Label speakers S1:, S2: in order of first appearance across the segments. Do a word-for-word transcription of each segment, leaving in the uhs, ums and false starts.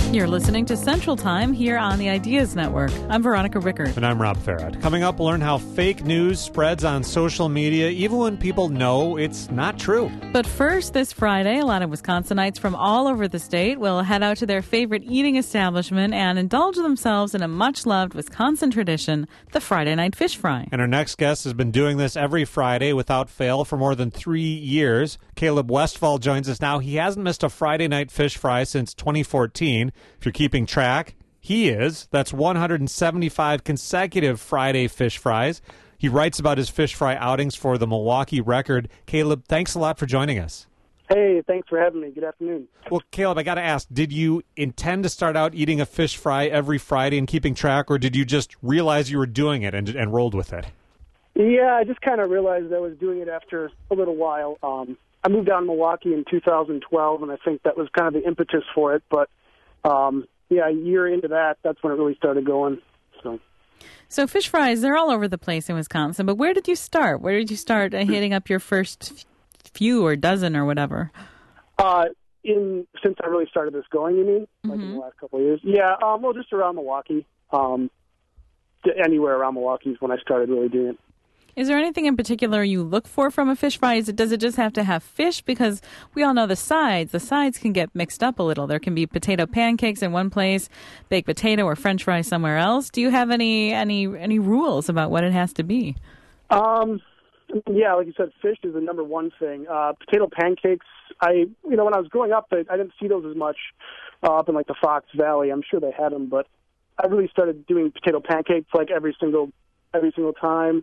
S1: You're listening to Central Time here on the Ideas Network. I'm Veronica Rickard.
S2: And I'm Rob Farrad. Coming up, we'll learn how fake news spreads on social media, even when people know it's not true.
S1: But first, this Friday, a lot of Wisconsinites from all over the state will head out to their favorite eating establishment and indulge themselves in a much-loved Wisconsin tradition, the Friday night fish fry.
S2: And our next guest has been doing this every Friday without fail for more than three years. Caleb Westfall joins us now. He hasn't missed a Friday night fish fry since twenty fourteen. If you're keeping track, he is. That's one hundred seventy-five consecutive Friday fish fries. He writes about his fish fry outings for the Milwaukee Record. Caleb, thanks a lot for joining us.
S3: Hey, thanks for having me. Good afternoon.
S2: Well, Caleb, I got to ask, did you intend to start out eating a fish fry every Friday and keeping track, or did you just realize you were doing it and, and rolled with it?
S3: Yeah, I just kind of realized I was doing it after a little while. Um, I moved down to Milwaukee in two thousand twelve, and I think that was kind of the impetus for it, but Um, yeah, a year into that, that's when it really started going. So,
S1: so fish fries, they're all over the place in Wisconsin, but where did you start? Where did you start uh, hitting up your first few or dozen or whatever?
S3: Uh, in since I really started this going, you mean? Like
S1: Mm-hmm.
S3: in the last couple of years? Yeah, um, well, just around Milwaukee. Um, anywhere around Milwaukee is when I started really doing it.
S1: Is there anything in particular you look for from a fish fry? Is it, does it just have to have fish? Because we all know the sides. The sides can get mixed up a little. There can be potato pancakes in one place, baked potato or French fries somewhere else. Do you have any any any rules about what it has to be?
S3: Um, yeah, like you said, fish is the number one thing. Uh, potato pancakes, I you know when I was growing up, I, I didn't see those as much uh, up in like the Fox Valley. I'm sure they had them, but I really started doing potato pancakes like every single every single time.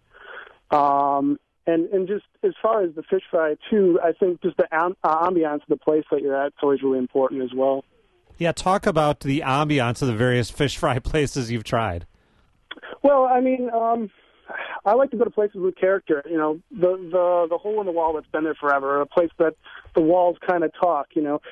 S3: Um, and, and just as far as the fish fry, too, I think just the am- uh, ambiance of the place that you're at is always really important as well.
S2: Yeah, talk about the ambiance of the various fish fry places you've tried.
S3: Well, I mean, um, I like to go to places with character. You know, the, the, the hole in the wall that's been there forever, a place that the walls kind of talk, you know.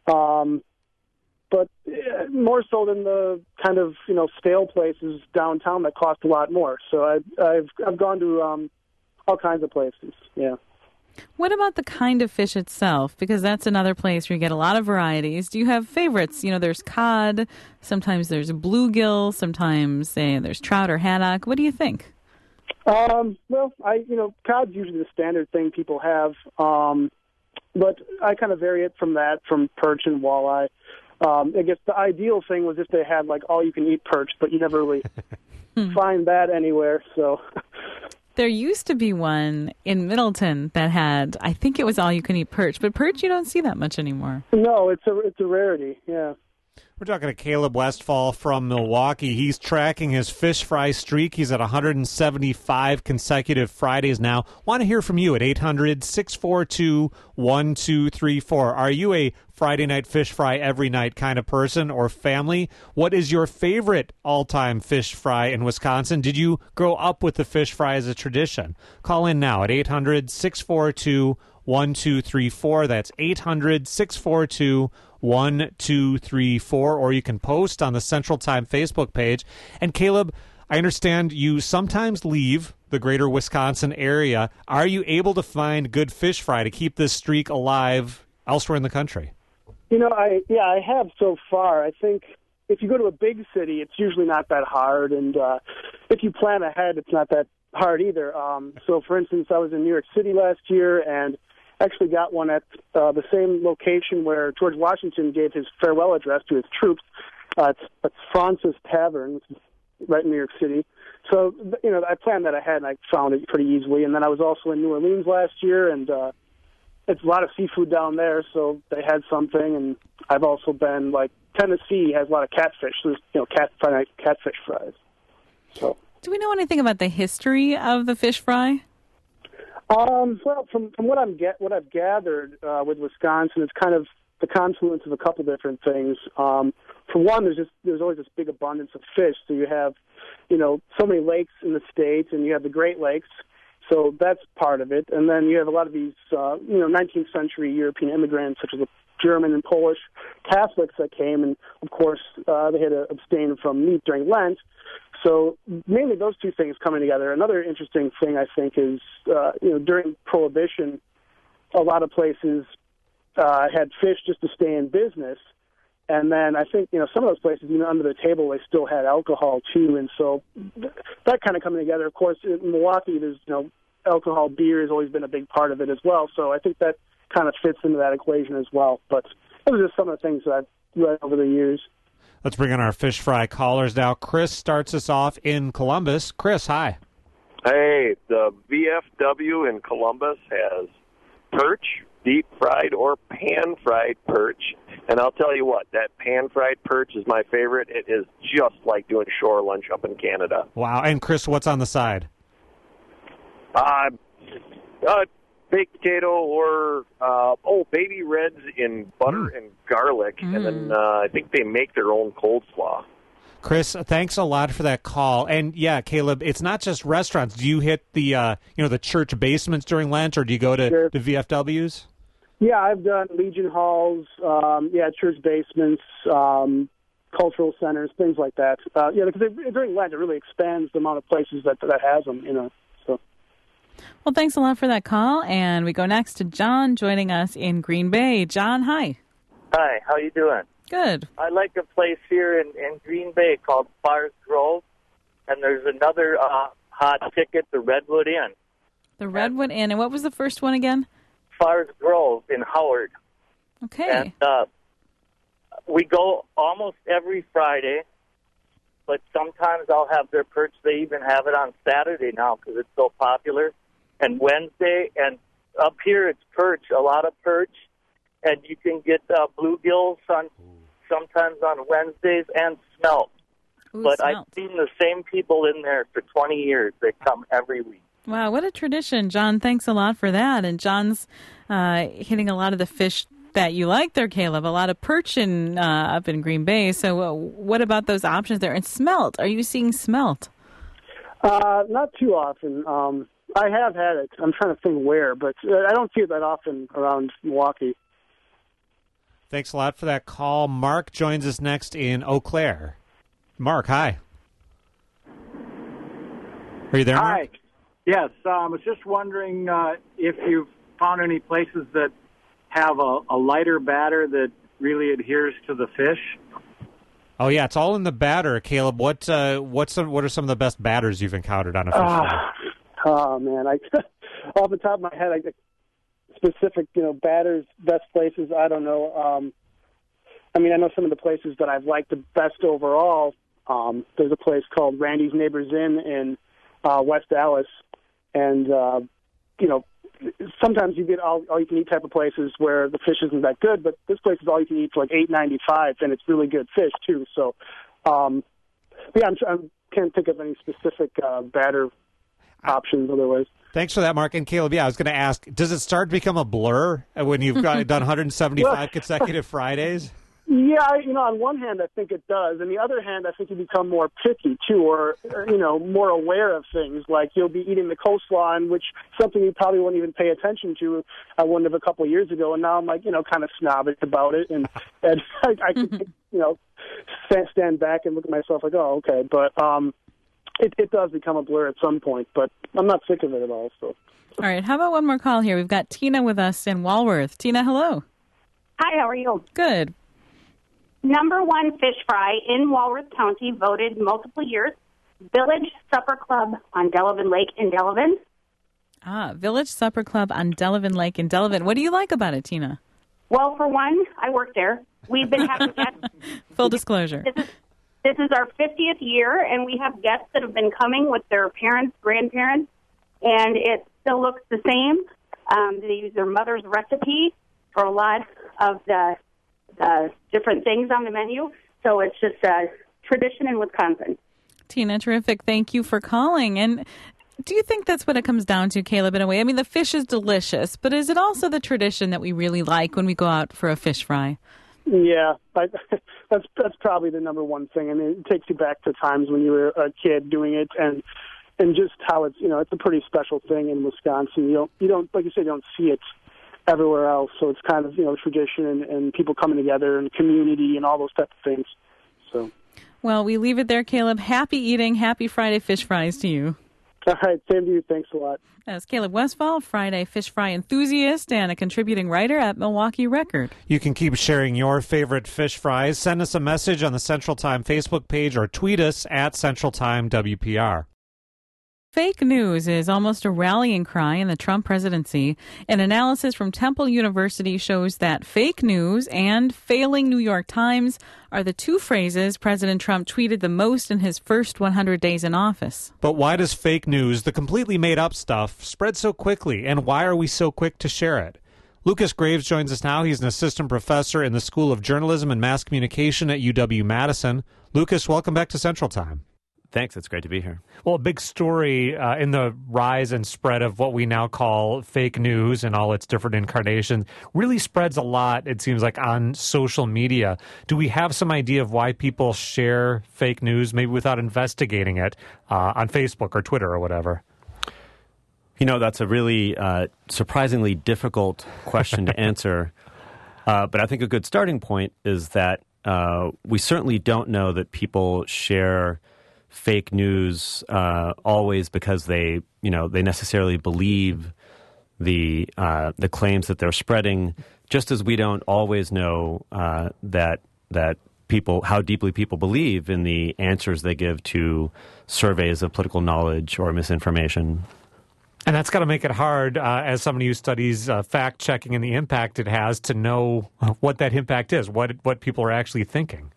S3: Um, but uh, more so than the kind of, you know, stale places downtown that cost a lot more. So I, I've I've gone to um, all kinds of places, yeah.
S1: What about the kind of fish itself? Because that's another place where you get a lot of varieties. Do you have favorites? You know, there's cod, sometimes there's bluegill, sometimes say, there's trout or haddock. What do you think?
S3: Um, well, I you know, cod's usually the standard thing people have, um, but I kind of vary it from that, from perch and walleye. Um, I guess the ideal thing was if they had like all you can eat perch, but you never really find that anywhere. So
S1: there used to be one in Middleton that had, I think it was all you can eat perch, but perch you don't see that much anymore.
S3: No, it's a it's a rarity. Yeah.
S2: We're talking to Caleb Westfall from Milwaukee. He's tracking his fish fry streak. He's at one hundred seventy-five consecutive Fridays now. Want to hear from you at eight hundred, six four two, one two three four. Are you a Friday night fish fry every night kind of person or family? What is your favorite all-time fish fry in Wisconsin? Did you grow up with the fish fry as a tradition? Call in now at eight hundred, six four two, one two three four. That's eight hundred, six four two, one two three four. Or you can post on the Central Time Facebook page. And Caleb, I understand you sometimes leave the greater Wisconsin area. Are you able to find good fish fry to keep this streak alive elsewhere in the country?
S3: You know, I yeah, I have so far. I think if you go to a big city, it's usually not that hard, and uh, if you plan ahead, it's not that hard either. Um, so, for instance, I was in New York City last year, and actually got one at uh, the same location where George Washington gave his farewell address to his troops. Uh, it's, it's Francis Tavern, which is right in New York City. So, you know, I planned that ahead, and I found it pretty easily. And then I was also in New Orleans last year, and uh, it's a lot of seafood down there, so they had something. And I've also been, like, Tennessee has a lot of catfish. There's, you know, cat, catfish fries. So,
S1: do we know anything about the history of the fish fry?
S3: Um, well, from from what I'm get what I've gathered uh, with Wisconsin, it's kind of the confluence of a couple different things. Um, for one, there's just there's always this big abundance of fish. So you have, you know, so many lakes in the state, and you have the Great Lakes. So that's part of it. And then you have a lot of these, uh, you know, nineteenth century European immigrants, such as the German and Polish Catholics that came, and of course uh, they had to abstain from meat during Lent. So mainly those two things coming together. Another interesting thing I think is, uh, you know, during Prohibition, a lot of places uh, had fish just to stay in business, And then I think, you know, some of those places, even under the table, they still had alcohol, too. And so th- that kind of coming together. Of course, in Milwaukee, there's, you know, alcohol, beer has always been a big part of it as well. So I think that kind of fits into that equation as well. But those are just some of the things that I've read over the years.
S2: Let's bring in our fish fry callers now. Chris starts us off in Columbus. Chris, hi.
S4: Hey, the V F W in Columbus has perch, deep fried or pan fried perch. And I'll tell you what, that pan fried perch is my favorite. It is just like doing shore lunch up in Canada.
S2: Wow. And Chris, what's on the side?
S4: Uh, uh baked potato or, uh, oh, baby reds in butter mm. and garlic. Mm. And then uh, I think they make their own coleslaw.
S2: Chris, thanks a lot for that call. And yeah, Caleb, it's not just restaurants. Do you hit the uh, you know the church basements during Lent, or do you go to
S3: sure.
S2: the V F Ws?
S3: Yeah, I've done Legion halls, um, yeah, church basements, um, cultural centers, things like that. Uh, yeah, because it, during Lent, it really expands the amount of places that that has them. You know. So.
S1: Well, thanks a lot for that call, and we go next to John joining us in Green Bay. John, hi.
S5: Hi, how you doing?
S1: Good.
S5: I like a place here in, in Green Bay called Fires Grove, and there's another uh, hot ticket, the Redwood Inn.
S1: The Redwood and, Inn, and what was the first one again?
S5: Fires Grove in Howard.
S1: Okay.
S5: And uh, we go almost every Friday, but sometimes I'll have their perch. They even have it on Saturday now because it's so popular. And Wednesday, and up here it's perch, a lot of perch. And you can get uh, bluegills on sometimes on Wednesdays and smelt.
S1: Ooh,
S5: but
S1: smelt.
S5: I've seen the same people in there for twenty years. They come every week.
S1: Wow, what a tradition. John, thanks a lot for that. And John's uh, hitting a lot of the fish that you like there, Caleb, a lot of perch in, uh, up in Green Bay. So uh, what about those options there? And smelt, are you seeing smelt?
S3: Uh, not too often. Um, I have had it. I'm trying to think where, but I don't see it that often around Milwaukee.
S2: Thanks a lot for that call. Mark joins us next in Eau Claire. Mark, hi. Are you there, Mark?
S6: Hi. Yes, um, I was just wondering uh, if you've found any places that have a, a lighter batter that really adheres to the fish.
S2: Oh yeah, it's all in the batter, Caleb. What uh, what's some, what are some of the best batters you've encountered on a fish fry?
S3: Uh, oh man, I off the top of my head, I specific you know batters, best places. I don't know. Um, I mean, I know some of the places that I've liked the best overall. Um, there's a place called Randy's Neighbors Inn in uh, West Dallas, and uh, you know. Sometimes you get all, all you can eat type of places where the fish isn't that good, but this place is all you can eat for like eight ninety five, and it's really good fish too. So, um, yeah, I'm, I can't think of any specific uh, batter options otherwise.
S2: Thanks for that, Mark. And Caleb, yeah, I was going to ask: does it start to become a blur when you've got, done one hundred seventy-five well, consecutive Fridays?
S3: Yeah, you know, on one hand, I think it does. On the other hand, I think you become more picky, too, or, or, you know, more aware of things. Like, you'll be eating the coleslaw, in which something you probably wouldn't even pay attention to. I wouldn't have a couple of years ago, and now I'm, like, you know, kind of snobbish about it. And, and I, I can, you know, stand back and look at myself like, oh, okay. But um, it, it does become a blur at some point, but I'm not sick of it at all. So.
S1: All right, how about one more call here? We've got Tina with us in Walworth. Tina, hello.
S7: Hi, how are you?
S1: Good.
S7: Number one fish fry in Walworth County, voted multiple years, Village Supper Club on Delavan Lake in Delavan.
S1: Ah, Village Supper Club on Delavan Lake in Delavan. What do you like about it, Tina?
S7: Well, for one, I work there. We've been having guests.
S1: Full disclosure.
S7: This is, this is our fiftieth year, and we have guests that have been coming with their parents, grandparents, and it still looks the same. Um, they use their mother's recipe for a lot of the Uh, different things on the menu, so it's just a tradition in Wisconsin.
S1: Tina, terrific. Thank you for calling. And do you think that's what it comes down to, Caleb, in a way? I mean, the fish is delicious, but is it also the tradition that we really like when we go out for a fish fry?
S3: Yeah, I, that's that's probably the number one thing. I mean, it takes you back to times when you were a kid doing it, and and just how it's you know it's a pretty special thing in Wisconsin. You don't you don't like you said you don't see it everywhere else, so it's kind of, you know, tradition and, and people coming together and community and all those types of things. So,
S1: well, we leave it there, Caleb. Happy eating, happy Friday fish fries to you.
S3: All right, same to you. Thanks a lot.
S1: That's Caleb Westfall, Friday fish fry enthusiast and a contributing writer at Milwaukee Record.
S2: You can keep sharing your favorite fish fries. Send us a message on the Central Time Facebook page or tweet us at Central Time W P R.
S1: Fake news is almost a rallying cry in the Trump presidency. An analysis from Temple University shows that fake news and failing New York Times are the two phrases President Trump tweeted the most in his first one hundred days in office.
S2: But why does fake news, the completely made-up stuff, spread so quickly, and why are we so quick to share it? Lucas Graves joins us now. He's an assistant professor in the School of Journalism and Mass Communication at U W-Madison. Lucas, welcome back to Central Time.
S8: Thanks. It's great to be here.
S2: Well, a big story uh, in the rise and spread of what we now call fake news and all its different incarnations really spreads a lot, it seems like, on social media. Do we have some idea of why people share fake news, maybe without investigating it, uh, on Facebook or Twitter or whatever?
S8: You know, that's a really uh, surprisingly difficult question to answer. Uh, but I think a good starting point is that uh, we certainly don't know that people share fake news uh, always because they, you know, they necessarily believe the uh, the claims that they're spreading. Just as we don't always know uh, that that people how deeply people believe in the answers they give to surveys of political knowledge or misinformation.
S2: And that's got to make it hard, uh, as somebody who studies uh, fact-checking and the impact it has, to know what that impact is, what what people are actually thinking.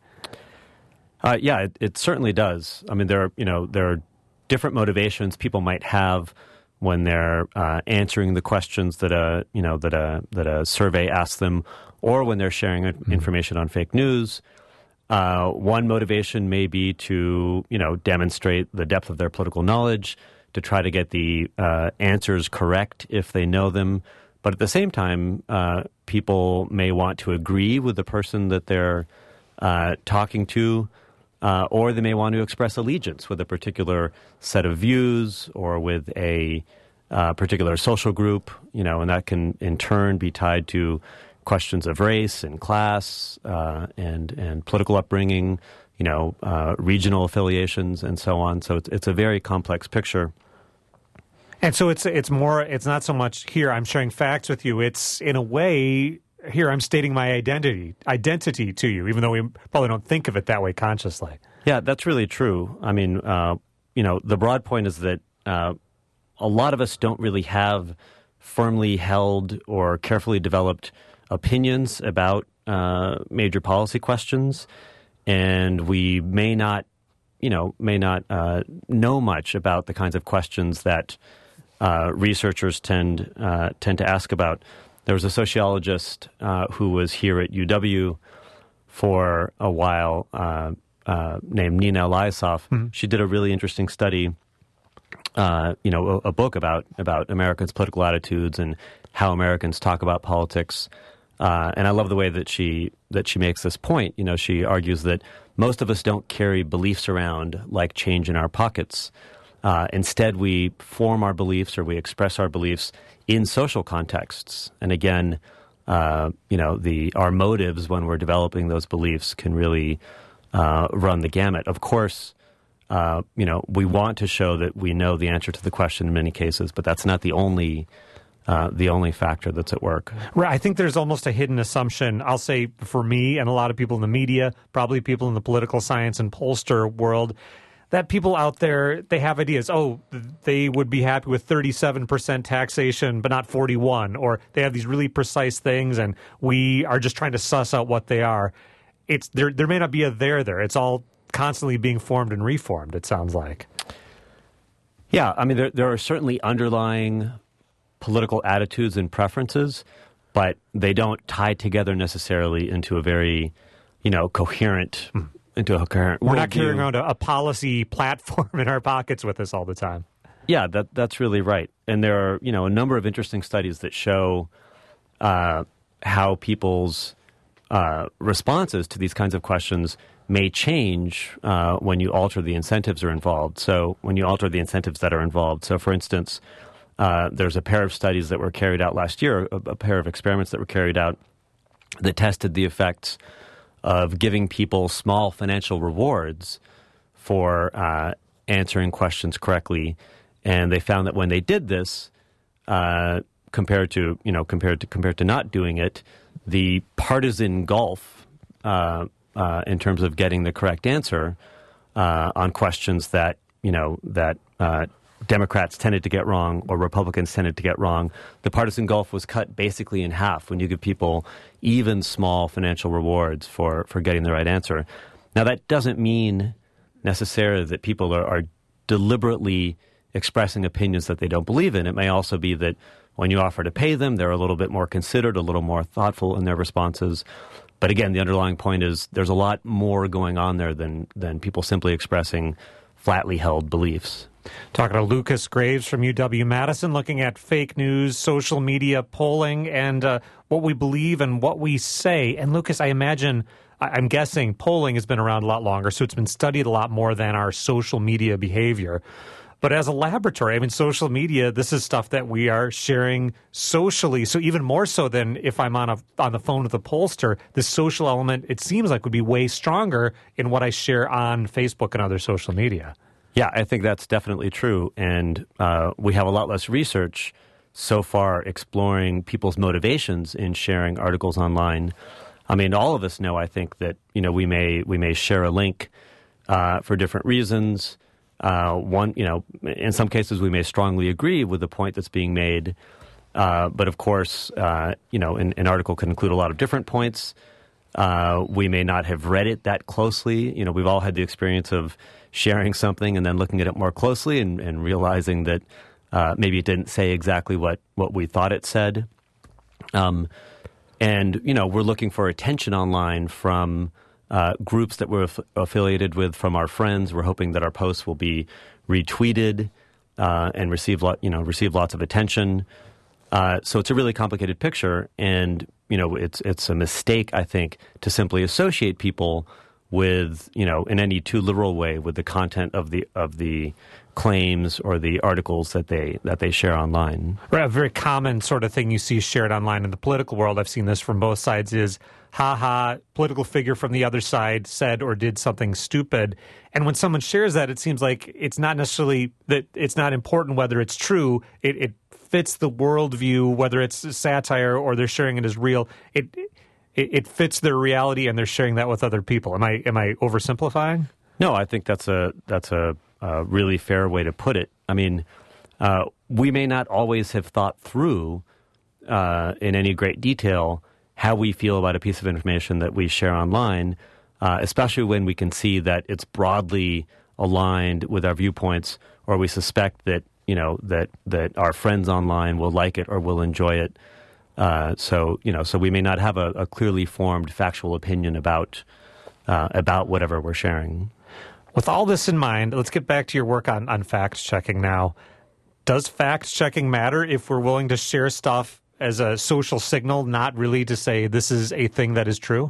S8: Uh, yeah, it, it certainly does. I mean, there are, you know, there are different motivations people might have when they're uh, answering the questions that a, you know, that a that a survey asks them, or when they're sharing mm-hmm. information on fake news. Uh, one motivation may be to, you know, demonstrate the depth of their political knowledge, to try to get the uh, answers correct if they know them. But at the same time, uh, people may want to agree with the person that they're uh, talking to. Uh, or they may want to express allegiance with a particular set of views or with a uh, particular social group, you know, and that can in turn be tied to questions of race and class uh, and and political upbringing, you know, uh, regional affiliations and so on. So it's, it's a very complex picture.
S2: And so it's it's more, it's not so much here I'm sharing facts with you. It's in a way, here I'm stating my identity identity to you, even though we probably don't think of it that way consciously.
S8: Yeah, that's really true. I mean, uh, you know, the broad point is that uh, a lot of us don't really have firmly held or carefully developed opinions about uh, major policy questions, and we may not, you know, may not uh, know much about the kinds of questions that uh, researchers tend uh, tend to ask about. There was a sociologist uh, who was here at U W for a while uh, uh, named Nina Eliasov. Mm-hmm. She did a really interesting study, uh, you know, a, a book about, about Americans' political attitudes and how Americans talk about politics. Uh, and I love the way that she that she makes this point. You know, she argues that most of us don't carry beliefs around like change in our pockets. Uh, instead, we form our beliefs or we express our beliefs in social contexts. And again, uh, you know, the our motives when we're developing those beliefs can really uh, run the gamut. Of course, uh, you know, we want to show that we know the answer to the question in many cases, but that's not the only uh, the only factor that's at work.
S2: Right. I think there's almost a hidden assumption, I'll say for me and a lot of people in the media, probably people in the political science and pollster world, that people out there, they have ideas. Oh, they would be happy with thirty-seven percent taxation, but not forty-one. Or they have these really precise things, and we are just trying to suss out what they are. It's there. There may not be a there there. It's all constantly being formed and reformed, it sounds like.
S8: Yeah, I mean, there, there are certainly underlying political attitudes and preferences, but they don't tie together necessarily into a very, you know, coherent... Mm. into a coherent
S2: We're not carrying around a, a policy platform in our pockets with us all the time.
S8: Yeah, that that's really right. And there are, you know, a number of interesting studies that show uh, how people's uh, responses to these kinds of questions may change uh, when you alter the incentives are involved. So when you alter the incentives that are involved. So for instance, uh, there's a pair of studies that were carried out last year, a, a pair of experiments that were carried out that tested the effects of giving people small financial rewards for uh, answering questions correctly and they found that when they did this, uh, compared to you know compared to compared to not doing it, the partisan gulf uh, uh, in terms of getting the correct answer uh, on questions that you know that uh, Democrats tended to get wrong or Republicans tended to get wrong, the partisan gulf was cut basically in half when you give people even small financial rewards for, for getting the right answer. Now, that doesn't mean necessarily that people are, are deliberately expressing opinions that they don't believe in. It may also be that when you offer to pay them, they're a little bit more considered, a little more thoughtful in their responses. But again, the underlying point is there's a lot more going on there than, than people simply expressing flatly held beliefs.
S2: Talking to Lucas Graves from U W-Madison, looking at fake news, social media polling, and uh, what we believe and what we say. And Lucas, I imagine, I'm guessing polling has been around a lot longer, so it's been studied a lot more than our social media behavior. But as a laboratory, I mean, social media, this is stuff that we are sharing socially. So even more so than if I'm on a on the phone with a pollster, the social element, it seems like, would be way stronger in what I share on Facebook and other social media.
S8: Yeah, I think that's definitely true. And uh, we have a lot less research so far exploring people's motivations in sharing articles online. I mean, all of us know, I think, that, you know, we may we may share a link uh, for different reasons. Uh, one, you know, in some cases we may strongly agree with the point that's being made. Uh, but of course, uh, you know, an, an article can include a lot of different points. Uh, we may not have read it that closely. You know, we've all had the experience of sharing something and then looking at it more closely and, and realizing that uh, maybe it didn't say exactly what, what we thought it said. Um, and, you know, we're looking for attention online from uh, groups that we're aff- affiliated with, from our friends. We're hoping that our posts will be retweeted uh, and receive, lot, you know, receive lots of attention. Uh, so it's a really complicated picture. And, you know, it's it's a mistake, I think, to simply associate people with, you know, in any too literal way with the content of the of the claims or the articles that they that they share online.
S2: Right, a very common sort of thing you see shared online in the political world, I've seen this from both sides, is, ha ha, political figure from the other side said or did something stupid. And when someone shares that, it seems like it's not necessarily that it's not important whether it's true. It, it fits the worldview, whether it's satire or they're sharing it as real. It It, it fits their reality, and they're sharing that with other people. Am I am I oversimplifying?
S8: No, I think that's a that's a, a really fair way to put it. I mean, uh, we may not always have thought through uh, in any great detail how we feel about a piece of information that we share online, uh, especially when we can see that it's broadly aligned with our viewpoints, or we suspect that you know that that our friends online will like it or will enjoy it. Uh, so you know, so we may not have a, a clearly formed factual opinion about uh, about whatever we're sharing.
S2: With all this in mind, let's get back to your work on, on fact checking now. Does fact checking matter if we're willing to share stuff as a social signal, not really to say this is a thing that is true?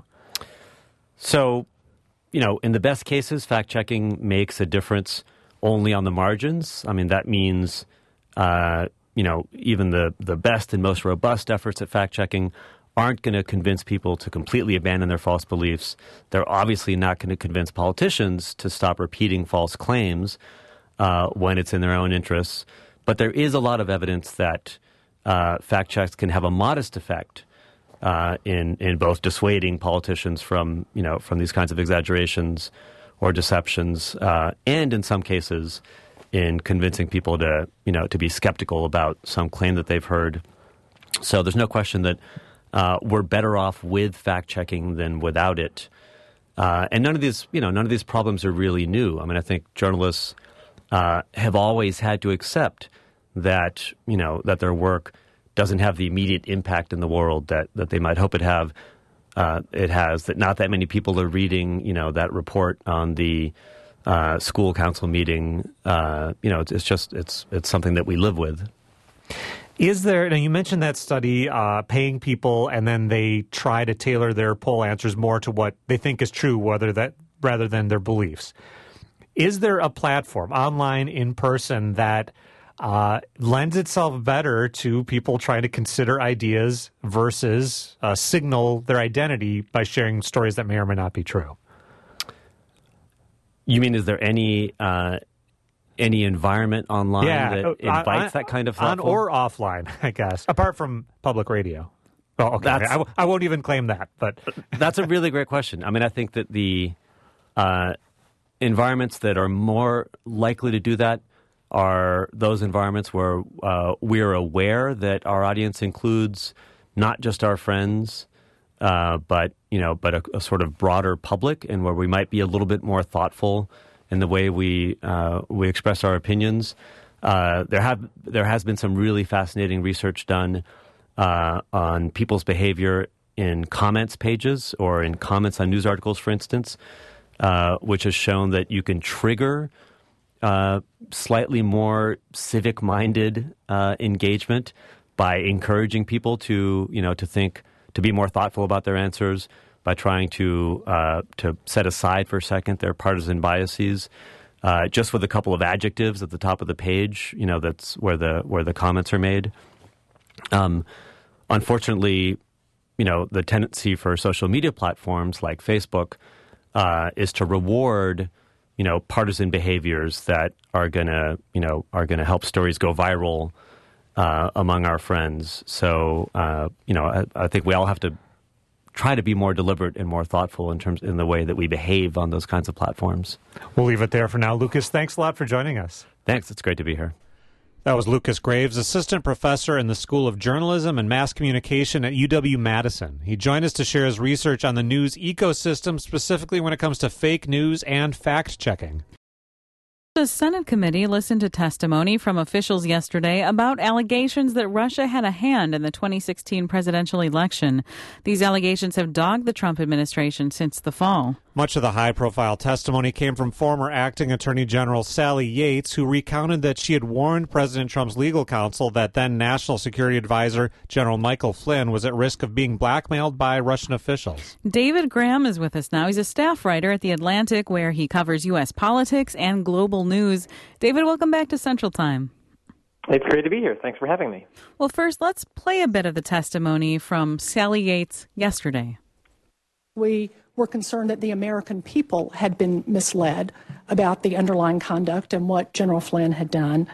S8: So, you know, in the best cases, fact checking makes a difference only on the margins. I mean, that means. Uh, You know, even the, the best and most robust efforts at fact-checking aren't going to convince people to completely abandon their false beliefs. They're obviously not going to convince politicians to stop repeating false claims uh, when it's in their own interests. But there is a lot of evidence that uh, fact-checks can have a modest effect uh, in in both dissuading politicians from you know from these kinds of exaggerations or deceptions, uh, and in some cases, in convincing people to, you know, to be skeptical about some claim that they've heard. So there's no question that uh, we're better off with fact-checking than without it. Uh, and none of these, you know, none of these problems are really new. I mean, I think journalists uh, have always had to accept that, you know, that their work doesn't have the immediate impact in the world that, that they might hope it have. Uh, it has, that not that many people are reading, you know, that report on the Uh, school council meeting. Uh, you know, it's, it's just it's it's something that we live with.
S2: Is there? Now you mentioned that study, uh, paying people, and then they try to tailor their poll answers more to what they think is true, whether that rather than their beliefs. Is there a platform, online, in person, that uh, lends itself better to people trying to consider ideas versus uh, signal their identity by sharing stories that may or may not be true?
S8: You mean, is there any uh, any environment online
S2: yeah,
S8: that
S2: uh,
S8: invites
S2: on,
S8: that kind of
S2: on
S8: thoughtful?
S2: or offline, I guess, apart from public radio. Oh, okay. I, w- I won't even claim that, but
S8: that's a really great question. I mean, I think that the uh, environments that are more likely to do that are those environments where uh, we're aware that our audience includes not just our friends, uh, but you know, but a, a sort of broader public, and where we might be a little bit more thoughtful in the way we uh, we express our opinions. Uh, there have there has been some really fascinating research done uh, on people's behavior in comments pages or in comments on news articles, for instance, uh, which has shown that you can trigger uh, slightly more civic-minded uh, engagement by encouraging people to, you know, to think, to be more thoughtful about their answers, by trying to uh, to set aside for a second their partisan biases, uh, just with a couple of adjectives at the top of the page. You know, that's where the where the comments are made. Um, unfortunately, you know, the tendency for social media platforms like Facebook uh, is to reward, you know, partisan behaviors that are gonna, you know, are gonna help stories go viral uh, among our friends. So, uh, you know, I, I think we all have to try to be more deliberate and more thoughtful in terms in the way that we behave on those kinds of platforms.
S2: We'll leave it there for now. Lucas, thanks a lot for joining us.
S8: Thanks. It's great to be here.
S2: That was Lucas Graves, assistant professor in the School of Journalism and Mass Communication at U W-Madison. He joined us to share his research on the news ecosystem, specifically when it comes to fake news and fact-checking.
S1: The Senate committee listened to testimony from officials yesterday about allegations that Russia had a hand in the twenty sixteen presidential election. These allegations have dogged the Trump administration since the fall.
S2: Much of the high-profile testimony came from former acting Attorney General Sally Yates, who recounted that she had warned President Trump's legal counsel that then National Security Advisor General Michael Flynn was at risk of being blackmailed by Russian officials.
S1: David Graham is with us now. He's a staff writer at The Atlantic, where he covers U S politics and global news. David, welcome back to Central Time.
S9: It's great to be here. Thanks for having me.
S1: Well, first, let's play a bit of the testimony from Sally Yates yesterday.
S10: We were concerned that the American people had been misled about the underlying conduct and what General Flynn had done.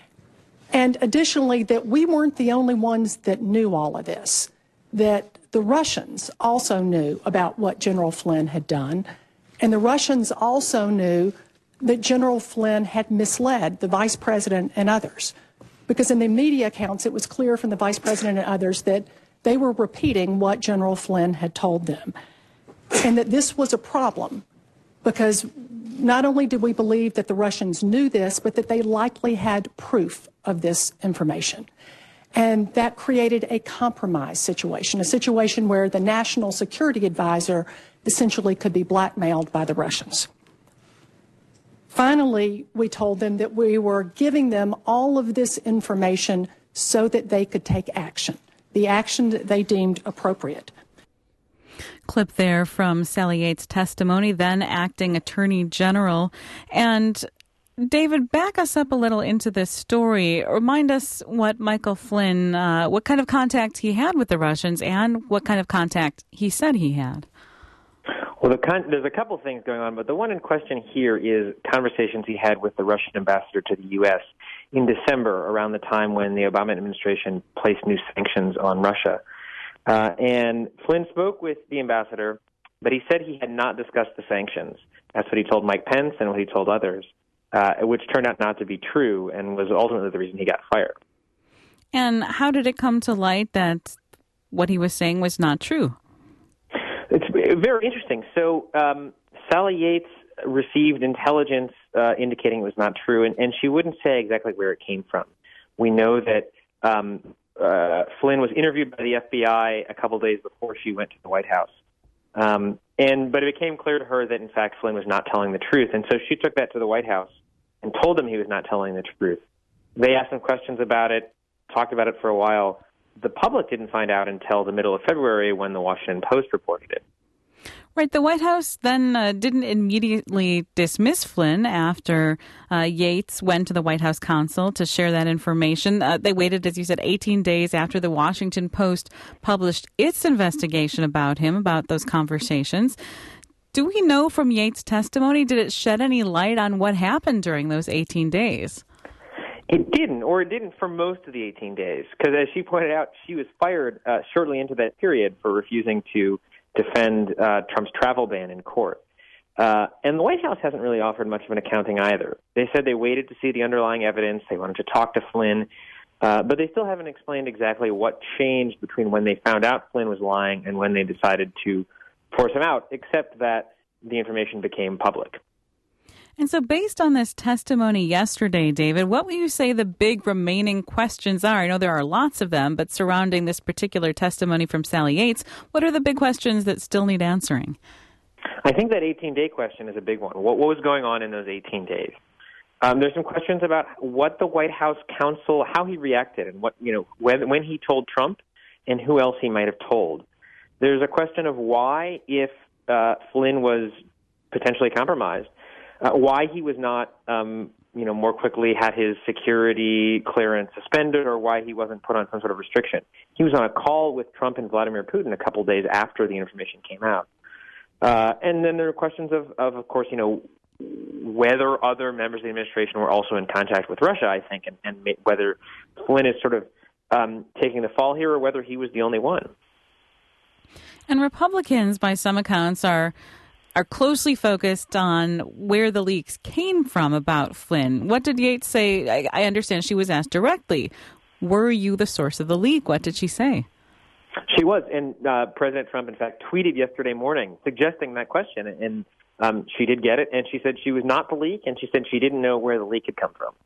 S10: And additionally, that we weren't the only ones that knew all of this, that the Russians also knew about what General Flynn had done. And the Russians also knew that General Flynn had misled the vice president and others. Because in the media accounts, it was clear from the vice president and others that they were repeating what General Flynn had told them. And that this was a problem because not only did we believe that the Russians knew this, but that they likely had proof of this information. And that created a compromise situation, a situation where the national security advisor essentially could be blackmailed by the Russians. Finally, we told them that we were giving them all of this information so that they could take action, the action that they deemed appropriate.
S1: Clip there from Sally Yates' testimony, then acting Attorney General. And David, back us up a little into this story. Remind us what Michael Flynn, uh, what kind of contact he had with the Russians and what kind of contact he said he had.
S9: Well, the con- there's a couple things going on, but the one in question here is conversations he had with the Russian ambassador to the U S in December, around the time when the Obama administration placed new sanctions on Russia. Uh, and Flynn spoke with the ambassador, but he said he had not discussed the sanctions. That's what he told Mike Pence and what he told others, uh, which turned out not to be true and was ultimately the reason he got fired.
S1: And how did it come to light that what he was saying was not true?
S9: It's very interesting. So um, Sally Yates received intelligence uh, indicating it was not true, and, and she wouldn't say exactly where it came from. We know that um, uh, Flynn was interviewed by the F B I a couple days before she went to the White House. Um, and but it became clear to her that, in fact, Flynn was not telling the truth. And so she took that to the White House and told him he was not telling the truth. They asked him questions about it, talked about it for a while. The public didn't find out until the middle of February when the Washington Post reported it.
S1: Right. The White House then uh, didn't immediately dismiss Flynn after uh, Yates went to the White House counsel to share that information. Uh, they waited, as you said, eighteen days after the Washington Post published its investigation about him, about those conversations. Do we know from Yates' testimony, did it shed any light on what happened during those eighteen days?
S9: It didn't, or it didn't for most of the eighteen days, because as she pointed out, she was fired uh, shortly into that period for refusing to defend uh, Trump's travel ban in court. Uh, and the White House hasn't really offered much of an accounting either. They said they waited to see the underlying evidence. They wanted to talk to Flynn, uh, but they still haven't explained exactly what changed between when they found out Flynn was lying and when they decided to force him out, except that the information became public.
S1: And so based on this testimony yesterday, David, what would you say the big remaining questions are? I know there are lots of them, but surrounding this particular testimony from Sally Yates, what are the big questions that still need answering?
S9: I think that eighteen-day question is a big one. What, what was going on in those eighteen days? Um, there's some questions about what the White House counsel, how he reacted, and what you know when, when he told Trump, and who else he might have told. There's a question of why, if uh, Flynn was potentially compromised, uh, why he was not, um, you know, more quickly had his security clearance suspended, or why he wasn't put on some sort of restriction. He was on a call with Trump and Vladimir Putin a couple days after the information came out. Uh, and then there are questions of, of, of course, you know, whether other members of the administration were also in contact with Russia, I think, and, and whether Flynn is sort of um, taking the fall here or whether he was the only one.
S1: And Republicans, by some accounts, are are closely focused on where the leaks came from about Flynn. What did Yates say? I, I understand she was asked directly, were you the source of the leak? What did she say?
S9: She was, and uh, President Trump, in fact, tweeted yesterday morning suggesting that question, and um, she did get it, and she said she was not the leak, and she said she didn't know where the leak had come from.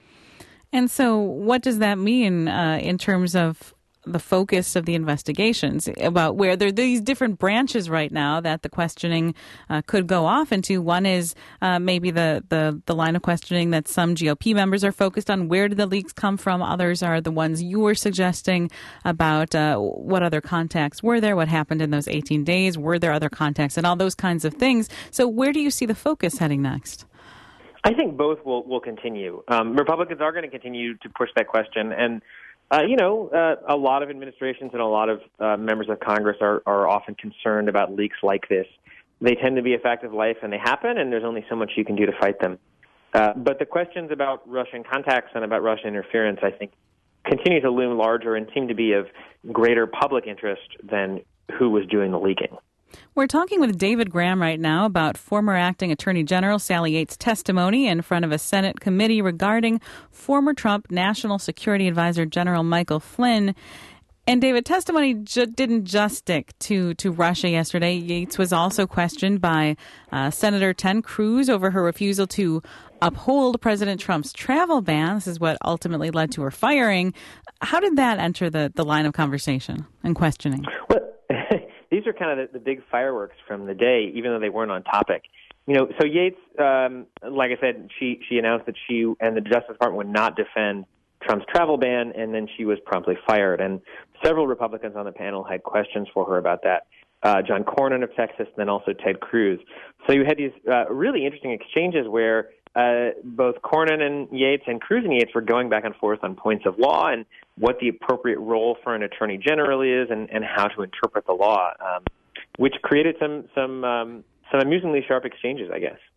S1: And so what does that mean uh, in terms of the focus of the investigations, about where there are these different branches right now that the questioning uh, could go off into? One is uh, maybe the, the, the line of questioning that some G O P members are focused on. Where did the leaks come from? Others are the ones you were suggesting about uh, what other contacts were there, what happened in those eighteen days, were there other contacts, and all those kinds of things. So where do you see the focus heading next?
S9: I think both will, will continue. Um, Republicans are going to continue to push that question, and Uh, you know, uh, a lot of administrations and a lot of uh, members of Congress are, are often concerned about leaks like this. They tend to be a fact of life, and they happen, and there's only so much you can do to fight them. Uh, but the questions about Russian contacts and about Russian interference, I think, continue to loom larger and seem to be of greater public interest than who was doing the leaking.
S1: We're talking with David Graham right now about former Acting Attorney General Sally Yates' testimony in front of a Senate committee regarding former Trump National Security Advisor General Michael Flynn. And David, testimony ju- didn't just stick to, to Russia yesterday. Yates was also questioned by uh, Senator Ted Cruz over her refusal to uphold President Trump's travel ban. This is what ultimately led to her firing. How did that enter the, the line of conversation and questioning?
S9: Well, these are kind of the, the big fireworks from the day, even though they weren't on topic. You know, so Yates, um, like I said, she, she announced that she and the Justice Department would not defend Trump's travel ban, and then she was promptly fired. And several Republicans on the panel had questions for her about that. Uh, John Cornyn of Texas, and then also Ted Cruz. So you had these uh, really interesting exchanges where uh, both Cornyn and Yates and Cruz and Yates were going back and forth on points of law and what the appropriate role for an attorney general is, and, and how to interpret the law, um, which created some some um, some amusingly sharp exchanges, I guess.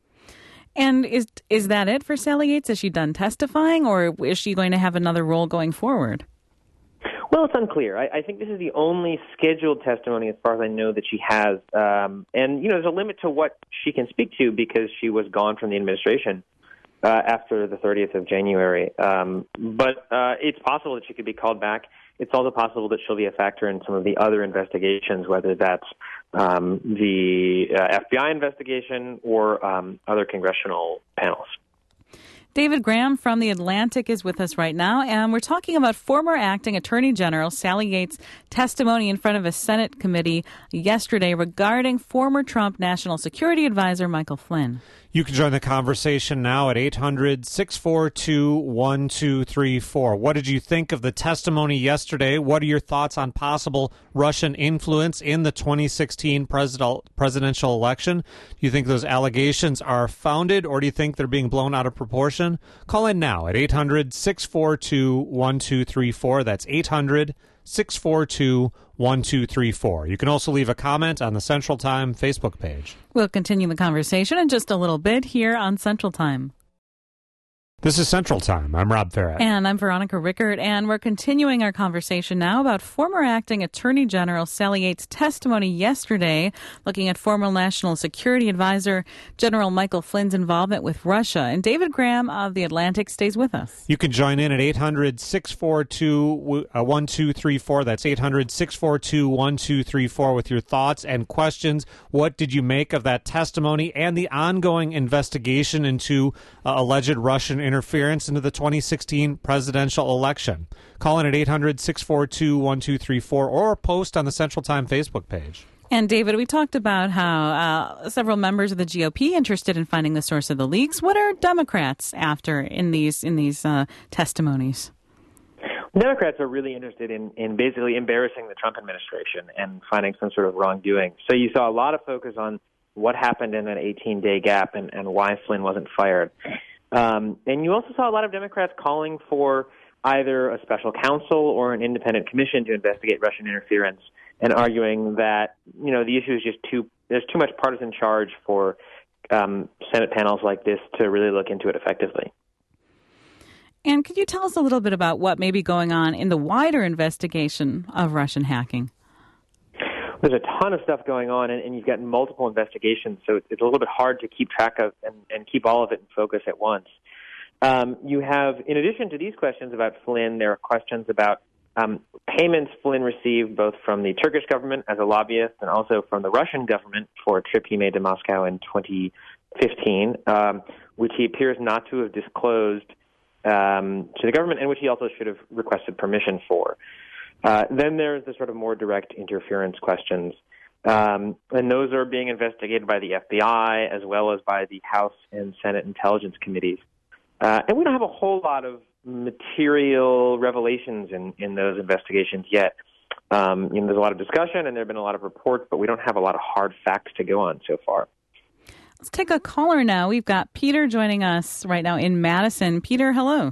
S1: And is is that it for Sally Yates? Is she done testifying, or is she going to have another role going forward?
S9: Well, it's unclear. I, I think this is the only scheduled testimony, as far as I know, that she has. Um, and, you know, there's a limit to what she can speak to because she was gone from the administration uh, after the thirtieth of January. Um, but uh, it's possible that she could be called back. It's also possible that she'll be a factor in some of the other investigations, whether that's um, the uh, F B I investigation or um, other congressional panels.
S1: David Graham from The Atlantic is with us right now, and we're talking about former Acting Attorney General Sally Yates' testimony in front of a Senate committee yesterday regarding former Trump National Security Advisor Michael Flynn.
S2: You can join the conversation now at eight hundred, six four two, one two three four. What did you think of the testimony yesterday? What are your thoughts on possible Russian influence in the twenty sixteen presidential election? Do you think those allegations are founded, or do you think they're being blown out of proportion? Call in now at eight hundred, six four two, one two three four. That's eight hundred, six four two, one two three four. You can also leave a comment on the Central Time Facebook page.
S1: We'll continue the conversation in just a little bit here on Central Time.
S2: This is Central Time. I'm Rob Farrett.
S1: And I'm Veronica Rickert, and we're continuing our conversation now about former Acting Attorney General Sally Yates' testimony yesterday, looking at former National Security Advisor General Michael Flynn's involvement with Russia. And David Graham of The Atlantic stays with us.
S2: You can join in at eight hundred, six four two, one two three four. That's eight hundred, six four two, one two three four with your thoughts and questions. What did you make of that testimony and the ongoing investigation into uh, alleged Russian interference into the twenty sixteen presidential election? Call in at eight hundred, six four two, one two three four or post on the Central Time Facebook page.
S1: And David, we talked about how uh, several members of the G O P interested in finding the source of the leaks. What are Democrats after in these in these uh, testimonies?
S9: Democrats are really interested in, in basically embarrassing the Trump administration and finding some sort of wrongdoing. So you saw a lot of focus on what happened in that eighteen-day gap and, and why Flynn wasn't fired. Um, and you also saw a lot of Democrats calling for either a special counsel or an independent commission to investigate Russian interference, and arguing that, you know, the issue is just too, there's too much partisan charge for um, Senate panels like this to really look into it effectively.
S1: And could you tell us a little bit about what may be going on in the wider investigation of Russian hacking?
S9: There's a ton of stuff going on, and, and you've got multiple investigations, so it's, it's a little bit hard to keep track of and, and keep all of it in focus at once. Um, you have, in addition to these questions about Flynn, there are questions about um, payments Flynn received both from the Turkish government as a lobbyist and also from the Russian government for a trip he made to Moscow in twenty fifteen, um, which he appears not to have disclosed um, to the government and which he also should have requested permission for. Uh, then there's the sort of more direct interference questions, um, and those are being investigated by the F B I as well as by the House and Senate Intelligence Committees. Uh, and we don't have a whole lot of material revelations in, in those investigations yet. Um, you know, there's a lot of discussion and there have been a lot of reports, but we don't have a lot of hard facts to go on so far.
S1: Let's take a caller now. We've got Peter joining us right now in Madison. Peter, hello.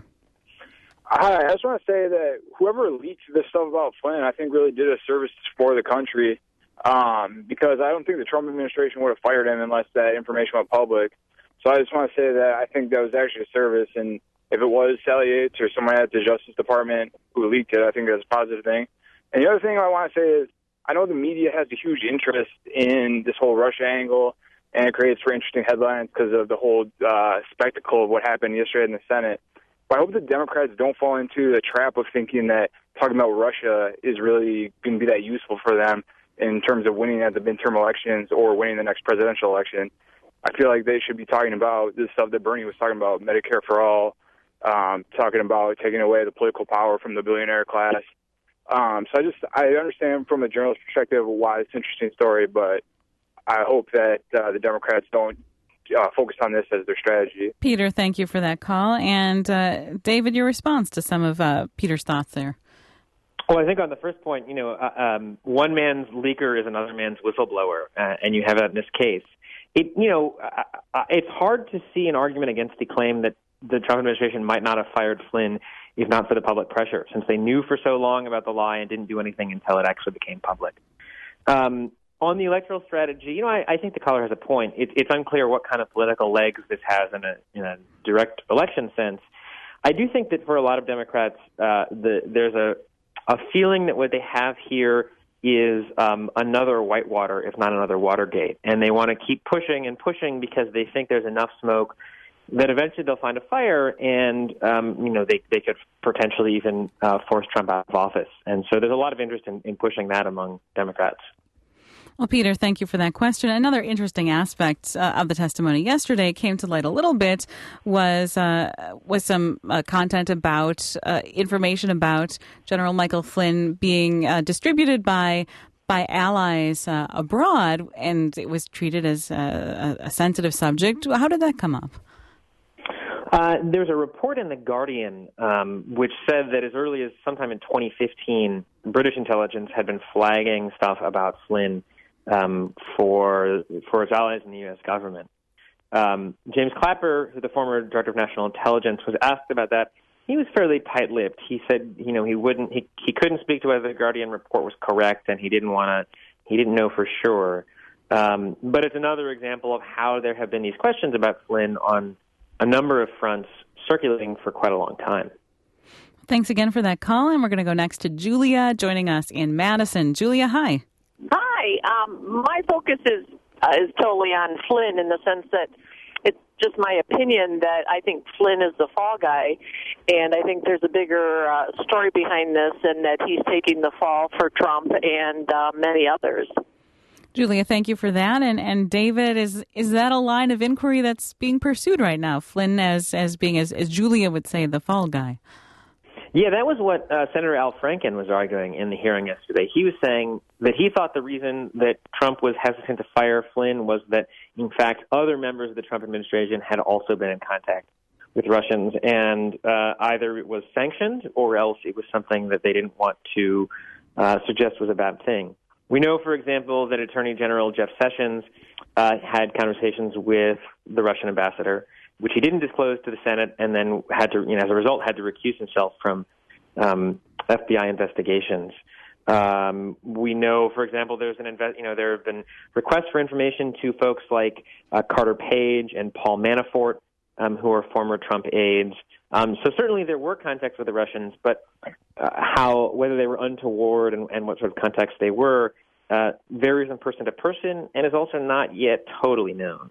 S11: Hi, I just want to say that whoever leaked this stuff about Flynn, I think really did a service for the country, um, because I don't think the Trump administration would have fired him unless that information went public. So I just want to say that I think that was actually a service, and if it was Sally Yates or someone at the Justice Department who leaked it, I think that's a positive thing. And the other thing I want to say is I know the media has a huge interest in this whole Russia angle, and it creates for interesting headlines because of the whole uh, spectacle of what happened yesterday in the Senate. But I hope the Democrats don't fall into the trap of thinking that talking about Russia is really going to be that useful for them in terms of winning at the midterm elections or winning the next presidential election. I feel like they should be talking about this stuff that Bernie was talking about, Medicare for all, um, talking about taking away the political power from the billionaire class. Um, so I just I understand from a journalist perspective why it's an interesting story, but I hope that uh, the Democrats don't Uh, focused on this as their strategy.
S1: Peter, thank you for that call. And uh, David, your response to some of uh, Peter's thoughts there.
S9: Well, I think on the first point, you know, uh, um, one man's leaker is another man's whistleblower, uh, and you have that in this case. It, you know, uh, uh, it's hard to see an argument against the claim that the Trump administration might not have fired Flynn if not for the public pressure, since they knew for so long about the lie and didn't do anything until it actually became public. Um, On the electoral strategy, you know, I, I think the caller has a point. It, it's unclear what kind of political legs this has in a, in a direct election sense. I do think that for a lot of Democrats, uh, the, there's a, a feeling that what they have here is um, another Whitewater, if not another Watergate. And they want to keep pushing and pushing because they think there's enough smoke that eventually they'll find a fire and, um, you know, they, they could potentially even uh, force Trump out of office. And so there's a lot of interest in, in pushing that among Democrats.
S1: Well, Peter, thank you for that question. Another interesting aspect uh, of the testimony yesterday came to light a little bit was uh, was some uh, content about uh, information about General Michael Flynn being uh, distributed by by allies uh, abroad, and it was treated as a, a sensitive subject. How did that come up?
S9: Uh, there's a report in The Guardian um, which said that as early as sometime in twenty fifteen, British intelligence had been flagging stuff about Flynn Um, for for its allies in the U S government. Um, James Clapper, the former director of national intelligence, was asked about that, he was fairly tight-lipped. He said, you know, he wouldn't, he he couldn't speak to whether the Guardian report was correct, and he didn't want to, he didn't know for sure. Um, but it's another example of how there have been these questions about Flynn on a number of fronts circulating for quite a long time.
S1: Thanks again for that call, and we're going to go next to Julia joining us in Madison. Julia, hi.
S12: Hi. Um, my focus is uh, is totally on Flynn in the sense that it's just my opinion that I think Flynn is the fall guy, and I think there's a bigger uh, story behind this, and that he's taking the fall for Trump and uh, many others.
S1: Julia, thank you for that. And and David, is is that a line of inquiry that's being pursued right now? Flynn as as being, as, as Julia would say, the fall guy.
S9: Yeah, that was what uh, Senator Al Franken was arguing in the hearing yesterday. He was saying that he thought the reason that Trump was hesitant to fire Flynn was that, in fact, other members of the Trump administration had also been in contact with Russians, and uh, either it was sanctioned or else it was something that they didn't want to uh, suggest was a bad thing. We know, for example, that Attorney General Jeff Sessions uh, had conversations with the Russian ambassador, which he didn't disclose to the Senate, and then had to, you know, as a result, had to recuse himself from um, F B I investigations. Um, we know, for example, there's an invest, you know, there have been requests for information to folks like uh, Carter Page and Paul Manafort, um, who are former Trump aides. Um, so certainly there were contacts with the Russians, but uh, how, whether they were untoward and, and what sort of contacts they were, uh, varies from person to person, and is also not yet totally known.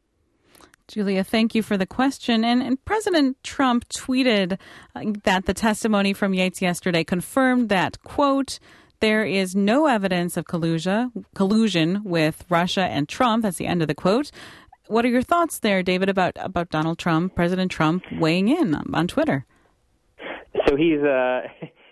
S1: Julia, thank you for the question. And, and President Trump tweeted uh, that the testimony from Yates yesterday confirmed that, quote, there is no evidence of collusion, collusion with Russia and Trump. That's the end of the quote. What are your thoughts there, David, about, about Donald Trump, President Trump, weighing in on, on Twitter?
S9: So he's uh,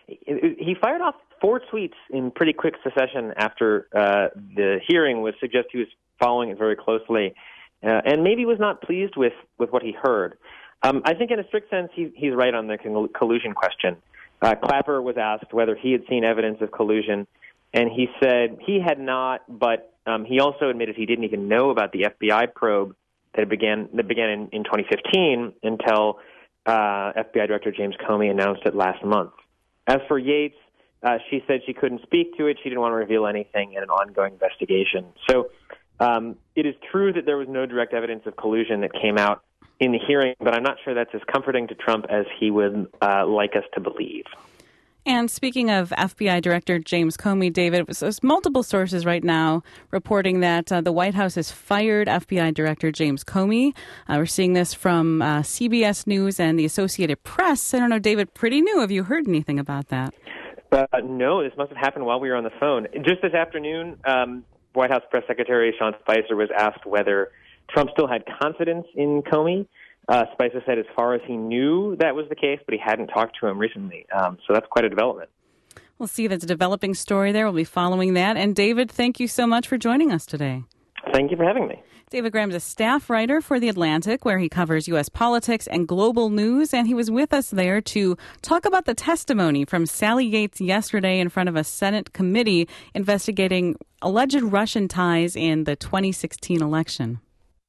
S9: he fired off four tweets in pretty quick succession after uh, the hearing, which suggests he was following it very closely. Uh, and maybe was not pleased with, with what he heard. Um, I think in a strict sense, he, he's right on the collusion question. Uh, Clapper was asked whether he had seen evidence of collusion, and he said he had not, but um, he also admitted he didn't even know about the F B I probe that began that began in, in twenty fifteen until uh, F B I Director James Comey announced it last month. As for Yates, uh, she said she couldn't speak to it. She didn't want to reveal anything in an ongoing investigation. So Um, it is true that there was no direct evidence of collusion that came out in the hearing, but I'm not sure that's as comforting to Trump as he would uh, like us to believe.
S1: And speaking of F B I Director James Comey, David, there's multiple sources right now reporting that uh, the White House has fired F B I Director James Comey. Uh, we're seeing this from uh, C B S News and the Associated Press. I don't know, David, pretty new. Have you heard anything about that?
S9: Uh, no, this must have happened while we were on the phone. Just this afternoon, um, White House Press Secretary Sean Spicer was asked whether Trump still had confidence in Comey. Uh, Spicer said as far as he knew that was the case, but he hadn't talked to him recently. Um, so that's quite a development.
S1: We'll see. That's a developing story there. We'll be following that. And David, thank you so much for joining us today.
S9: Thank you for having me.
S1: David Graham's a staff writer for The Atlantic, where he covers U S politics and global news, and he was with us there to talk about the testimony from Sally Yates yesterday in front of a Senate committee investigating alleged Russian ties in the twenty sixteen election.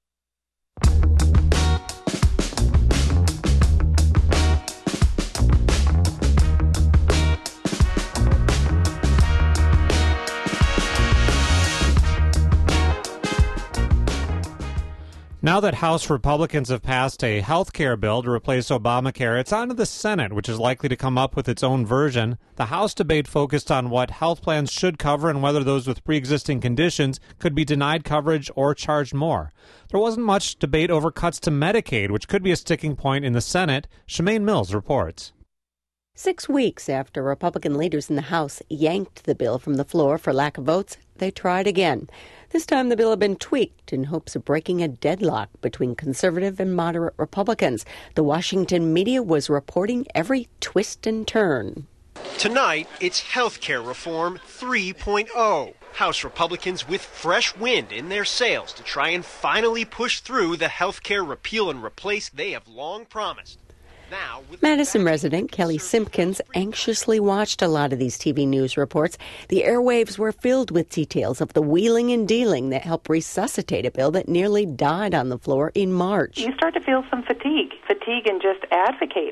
S2: Now that House Republicans have passed a health care bill to replace Obamacare, it's on to the Senate, which is likely to come up with its own version. The House debate focused on what health plans should cover and whether those with pre-existing conditions could be denied coverage or charged more. There wasn't much debate over cuts to Medicaid, which could be a sticking point in the Senate. Shemaine Mills reports.
S13: Six weeks after Republican leaders in the House yanked the bill from the floor for lack of votes, they tried again. This time the bill had been tweaked in hopes of breaking a deadlock between conservative and moderate Republicans. The Washington media was reporting every twist and turn.
S14: Tonight, it's health care reform three point oh. House Republicans with fresh wind in their sails to try and finally push through the health care repeal and replace they have long promised. Now,
S13: Madison resident Kelly Simpkins anxiously watched a lot of these T V news reports. The airwaves were filled with details of the wheeling and dealing that helped resuscitate a bill that nearly died on the floor in March.
S15: You start to feel some fatigue, fatigue in just advocating.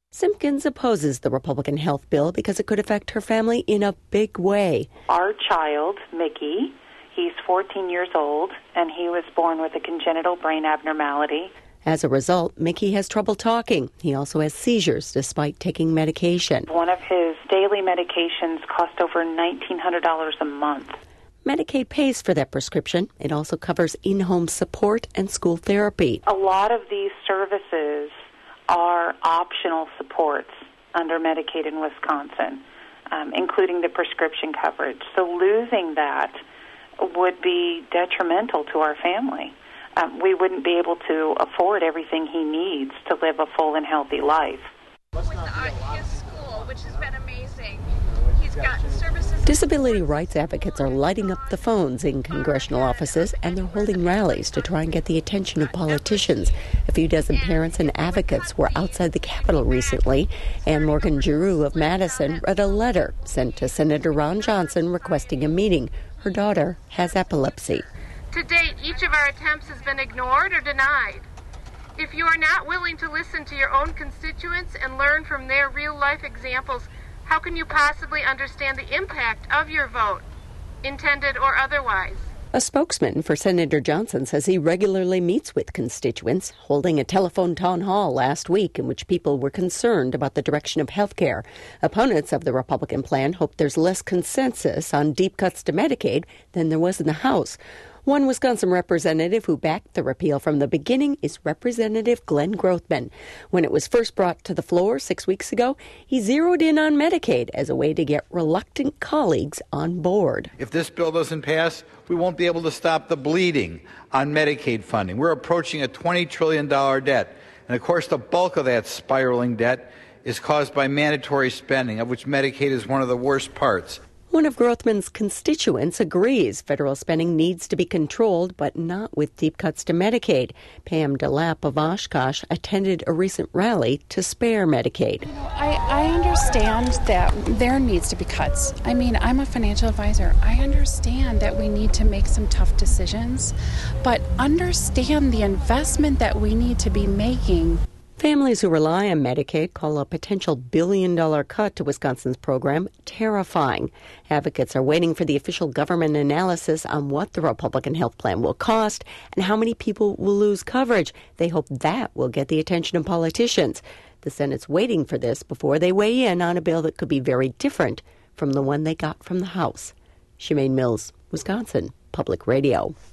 S13: Simpkins opposes the Republican health bill because it could affect her family in a big way.
S15: Our child, Mickey, he's fourteen years old, and he was born with a congenital brain abnormality.
S13: As a result, Mickey has trouble talking. He also has seizures despite taking medication.
S15: One of his daily medications cost over nineteen hundred dollars a month.
S13: Medicaid pays for that prescription. It also covers in-home support and school therapy.
S15: A lot of these services are optional supports under Medicaid in Wisconsin, um, including the prescription coverage. So losing that would be detrimental to our family. Um, we wouldn't be able to afford everything he needs to live a full and healthy life.
S16: With the, uh, his school, which has been amazing. He's got services.
S13: Disability rights advocates are lighting up the phones in congressional offices, and they're holding rallies to try and get the attention of politicians. A few dozen parents and advocates were outside the Capitol recently. Ann Morgan Giroux of Madison read a letter sent to Senator Ron Johnson requesting a meeting. Her daughter has epilepsy.
S16: To date, each of our attempts has been ignored or denied. If you are not willing to listen to your own constituents and learn from their real-life examples, how can you possibly understand the impact of your vote, intended or otherwise?
S13: A spokesman for Senator Johnson says he regularly meets with constituents, holding a telephone town hall last week in which people were concerned about the direction of health care. Opponents of the Republican plan hope there's less consensus on deep cuts to Medicaid than there was in the House. One Wisconsin representative who backed the repeal from the beginning is Representative Glenn Grothman. When it was first brought to the floor six weeks ago, he zeroed in on Medicaid as a way to get reluctant colleagues on board.
S17: If this bill doesn't pass, we won't be able to stop the bleeding on Medicaid funding. We're approaching a twenty trillion dollars debt. And of course, the bulk of that spiraling debt is caused by mandatory spending, of which Medicaid is one of the worst parts.
S13: One of Grothman's constituents agrees federal spending needs to be controlled, but not with deep cuts to Medicaid. Pam DeLapp of Oshkosh attended a recent rally to spare Medicaid.
S18: You know, I, I understand that there needs to be cuts. I mean, I'm a financial advisor. I understand that we need to make some tough decisions, but understand the investment that we need to be making.
S13: Families who rely on Medicaid call a potential billion-dollar cut to Wisconsin's program terrifying. Advocates are waiting for the official government analysis on what the Republican health plan will cost and how many people will lose coverage. They hope that will get the attention of politicians. The Senate's waiting for this before they weigh in on a bill that could be very different from the one they got from the House. Shemaine Mills, Wisconsin Public Radio.